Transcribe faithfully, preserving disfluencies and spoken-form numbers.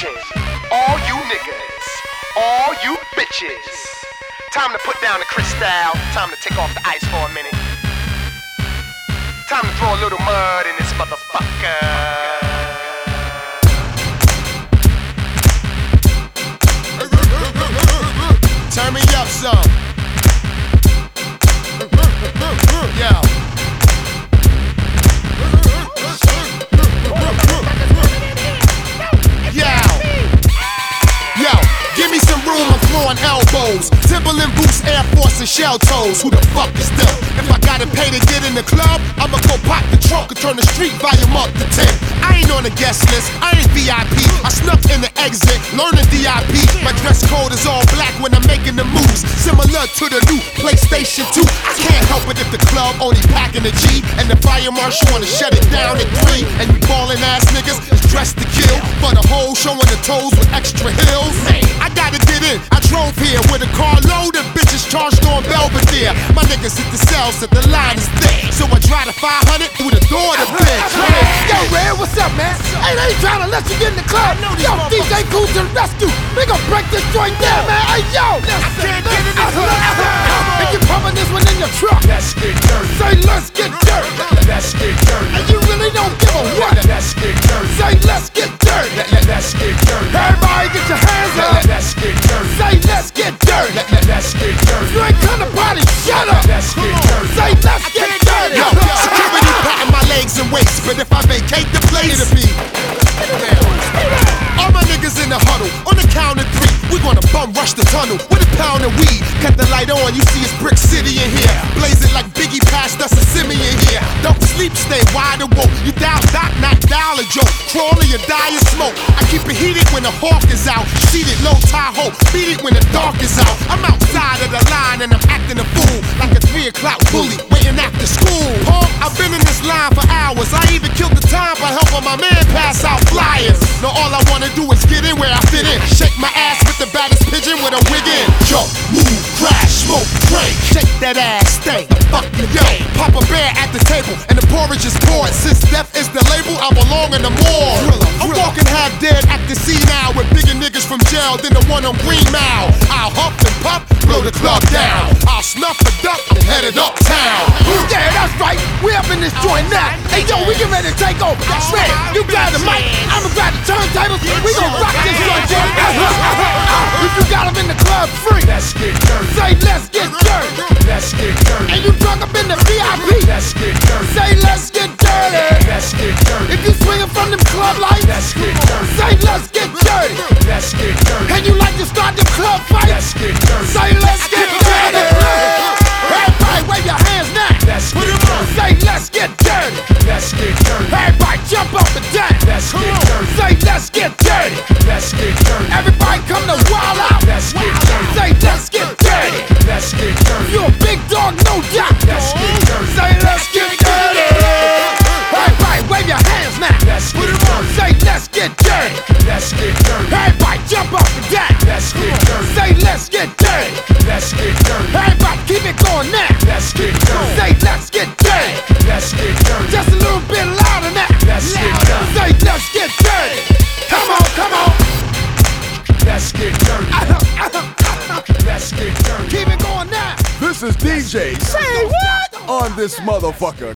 Attention, all you niggas, all you bitches. Time to put down the crystal, time to take off the ice for a minute. Time to throw a little mud in this motherfucker. Turn me up some. Yo. Yo. Yo. Give me some room, I'm throwing elbows. Timberland boots, Air Force and shell toes. Who the fuck is them? If I gotta pay to get in the club, I'ma go pop the trunk and turn the street volume up to ten. I ain't on the guest list, I ain't V I P. I snuck in the exit, learning D I P. My dress code is all black when I'm making the moves, similar to the new PlayStation two. I can't help it if the club only packing a G and the fire marshal wanna shut it down at three. And you ballin' ass niggas is dressed to kill, for the whole showing the toes with extra heels. I gotta get in, I drove here with a car load of bitches charged on Belvedere. My niggas hit the cells that the line is thick, so I drive the five hundred through the door to bitch. Yo, Red, what's up, man? Hey, they ain't trying to let you get in the club. Yo, D J Cool to the rescue. We gon' break this joint down, man. Hey, yo. I can't get in this And you pumping this one in your truck. Let's get dirty. Say, let's get dirty. Let's get dirty. And you really don't give a what. Let's get dirty. Say, let's get dirty. Let's get dirty. Everybody get your hands up. Let's get dirty. Say, let's get dirty. Let's get dirty. You ain't come to party, shut up. Let's get dirty. Say, let's get dirty. Yo, security patting my legs and waist, but if I vacate the place, it'll be. All my niggas in the huddle, on the count of three, we gonna bum rush the tunnel with a pound of weed. Cut the light on, you see it's Brick City in here. Blazing like Biggie passed us a Simi in here. Don't sleep, stay wide awoke. You down, doc, knock down a joke. Crawl or you die in smoke. I keep it heated when the hawk is out. Seated low Tahoe, beat it when the dark is out. I'm outside of the line and I'm acting a fool, like a three o'clock bully waiting after school. Punk, I've been in this line for hours. I even killed the time by helping my man pass out flyers. Now all I wanna do is get in where I fit in. Shake my ass with the baddest pigeon with a wig in. Jump, move, crash, smoke, drink. Shake that ass, stay the fuck you yo. Pop a bear at the table and the porridge is poured. Since death is the label, I belong in the morgue. I'm walking half dead at the scene now with bigger niggas from jail than the one on Green Mile. I'll huff and puff, blow the club down. I'll snuff the duck and headed uptown. Yeah, that's right. We up in this joint now. Hey, yo, we get ready to take over. Shred, you grab the mic. I'ma grab the turntables. We gon' rock this joint, yo. If you got them in the club free, Let's get dirty. say let's get dirty. Let's get dirty. And you drunk up in the V I P, Let's get dirty. say let's get dirty. Let's get dirty. If you swinging from them club lights, Let's get dirty. say let's get dirty. Let's get dirty. And you like to start them club fights, Let's get dirty. say let's get dirty. Everybody wave your hands now. Let's get dirty. Say let's get dirty. Let's get dirty. Everybody jump up and down. Let's get dirty. Say let's get dirty. Let's get dirty. Everybody come to wild out. Let's get dirty. Say let's get dirty. Let's get dirty. You a big dog, no doubt. Let's get dirty. Say let's get dirty. Everybody wave your hands now. Let's get dirty. Say let's get dirty. Let's get dirty. Everybody jump up and down. Let's get dirty. Say let's get dirty. Let's get dirty. Everybody keep it going now. Let's get dirty. Say let's get dirty. Let's get dirty. Just a little bit louder now. Let's get dirty. Say let's get dirty. Come on, come on. Let's get dirty. Let's get dirty. Keep it going now. This is D J Say what? on this motherfucker.